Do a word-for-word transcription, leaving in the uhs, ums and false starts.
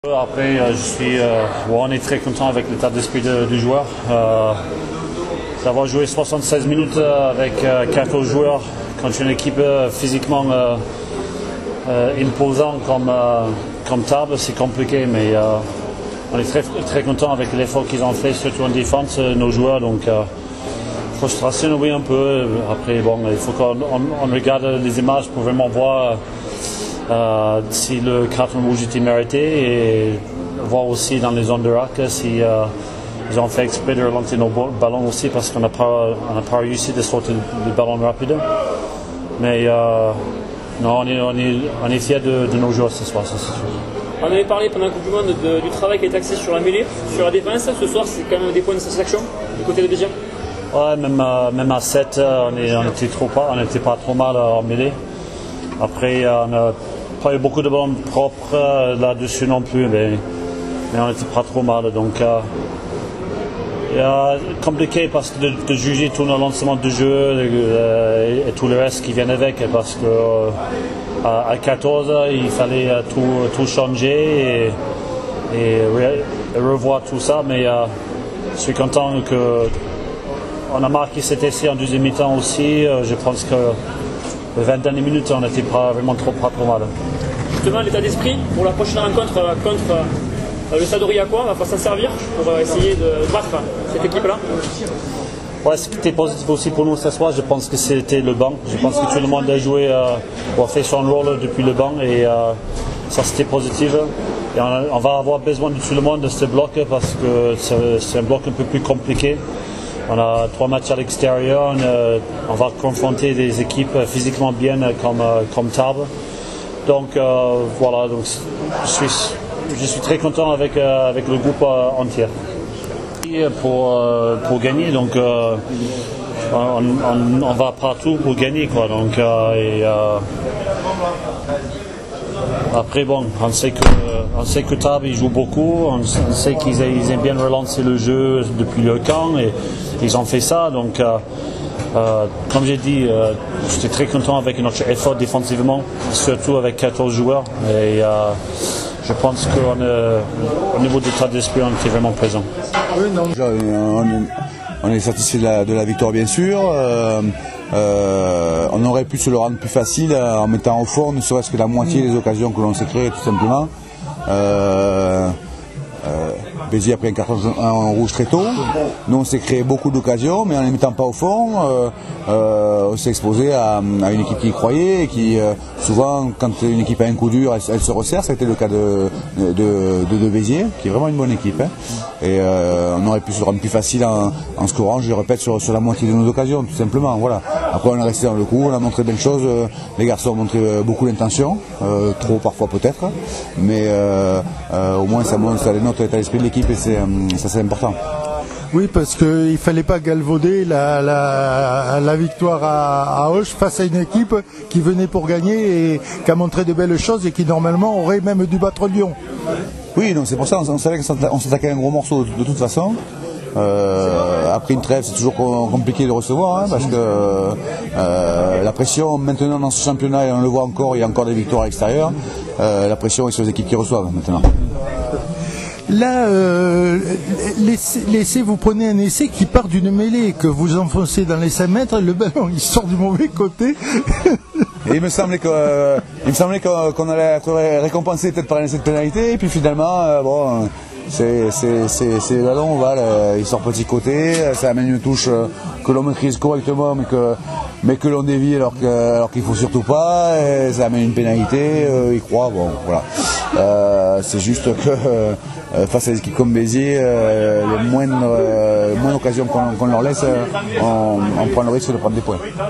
Après, je suis, euh, bon, on est très content avec l'état d'esprit de, du joueur. Euh, d'avoir joué soixante-seize minutes avec euh, quatorze joueurs contre une équipe euh, physiquement euh, euh, imposante comme, euh, comme Tarbes, c'est compliqué, mais euh, on est très, très content avec l'effort qu'ils ont fait, surtout en défense, euh, nos joueurs. Donc, euh, frustration, oui, un peu. Après, bon, il faut qu'on on, on regarde les images pour vraiment voir Euh, si le carton rouge était mérité et voir aussi dans les zones de rack si euh, ils ont fait exprès de relancer nos ballons aussi parce qu'on n'a pas, on n'a pas réussi de sortir le ballon rapide. Mais euh, non, on est, on est, on est fiers de, de nos joueurs ce soir, ça c'est sûr. On avait parlé pendant la Coupe du Monde de, du travail qui est axé sur la mêlée, sur la défense. Ce soir, c'est quand même des points de satisfaction du côté de Béziers. Ouais, même, euh, même à sept, on n'était on n'était pas trop mal en mêlée. Après, on n'a pas eu beaucoup de ballons propres euh, là-dessus non plus, mais, mais on n'était pas trop mal. Donc, euh, euh, compliqué parce que de, de juger tout le lancement de jeu euh, et, et tout le reste qui vient avec, parce que euh, à, à quatorze, il fallait euh, tout, tout changer et, et, re, et revoir tout ça. Mais euh, je suis content qu'on a marqué cet essai en deuxième mi-temps aussi. Euh, je pense que les vingt dernières minutes, on n'était pas vraiment trop, pas trop mal. Justement, l'état d'esprit pour la prochaine rencontre contre euh, le Stade Aurillacois, on va falloir s'en servir pour euh, essayer de battre cette équipe-là. Ouais, ce qui était positif aussi pour nous ce soir, je pense que c'était le banc. Je pense que tout le monde a joué, euh, ou a fait son rôle depuis le banc et euh, ça c'était positif. Et on, a, on va avoir besoin de tout le monde de ce bloc parce que c'est un bloc un peu plus compliqué. On a trois matchs à l'extérieur, on, on va confronter des équipes physiquement bien comme, comme Tarbes. Donc euh, voilà, donc je suis, je suis très content avec, euh, avec le groupe euh, entier. Et pour, euh, pour gagner, donc euh, on, on, on va partout pour gagner, quoi. Donc, euh, et, euh, après, bon, on sait que, on sait que Tarbes ils jouent beaucoup, on, on sait qu'ils ils aiment bien relancer le jeu depuis le camp et ils ont fait ça. Donc, euh, euh, comme j'ai dit, euh, j'étais très content avec notre effort défensivement, surtout avec quatorze joueurs. Et euh, je pense qu'au niveau de l'état d'esprit, on était vraiment présent. Oui, non. On est, on est satisfait de la, de la victoire, bien sûr. Euh, Euh, on aurait pu se le rendre plus facile en mettant au fond ne serait-ce que la moitié des occasions que l'on s'est créées, tout simplement. Euh, euh, Béziers a pris un carton en rouge très tôt. Nous on s'est créé beaucoup d'occasions, mais en ne les mettant pas au fond, euh, euh, on s'est exposé à, à une équipe qui y croyait et qui euh, souvent quand une équipe a un coup dur, elle, elle se resserre. Ça a été le cas de, de, de, de Béziers, qui est vraiment une bonne équipe. Hein. Et euh, on aurait pu se le rendre plus facile en, en scorant, je répète, sur, sur la moitié de nos occasions, tout simplement. Voilà. Après on est resté dans le coup, on a montré belles choses. Les garçons ont montré beaucoup d'intention, euh, trop parfois peut-être, mais euh, euh, au moins ça montre, ça dénote l'état d'esprit de l'équipe et c'est, ça c'est important. Oui, parce qu'il ne fallait pas galvauder la, la, la victoire à, à Auch face à une équipe qui venait pour gagner et qui a montré de belles choses et qui normalement aurait même dû battre Lyon. Oui, donc c'est pour ça on, on savait qu'on s'attaquait à un gros morceau de, de toute façon. Euh, après une trêve, c'est toujours compliqué de recevoir hein, parce que euh, la pression maintenant dans ce championnat, et on le voit encore, il y a encore des victoires à l'extérieur. Euh, la pression est sur les équipes qui reçoivent maintenant. Là, euh, l'essai, vous prenez un essai qui part d'une mêlée, que vous enfoncez dans les cinq mètres, le ballon il sort du mauvais côté. Et il me semblait que, euh, il me semblait qu'on allait être récompensé peut-être par un essai de pénalité, et puis finalement, euh, bon, c'est le ballon, voilà, il sort petit côté, ça amène une touche que l'on maîtrise correctement, mais que, mais que l'on dévie alors qu'il alors qu'il faut surtout pas, et ça amène une pénalité, euh, il croit, bon, voilà. Euh, c'est juste que euh, face à des équipes comme Béziers, euh, les moindres, euh, moindres occasions qu'on qu'on leur laisse, on, on prend le risque de prendre des points.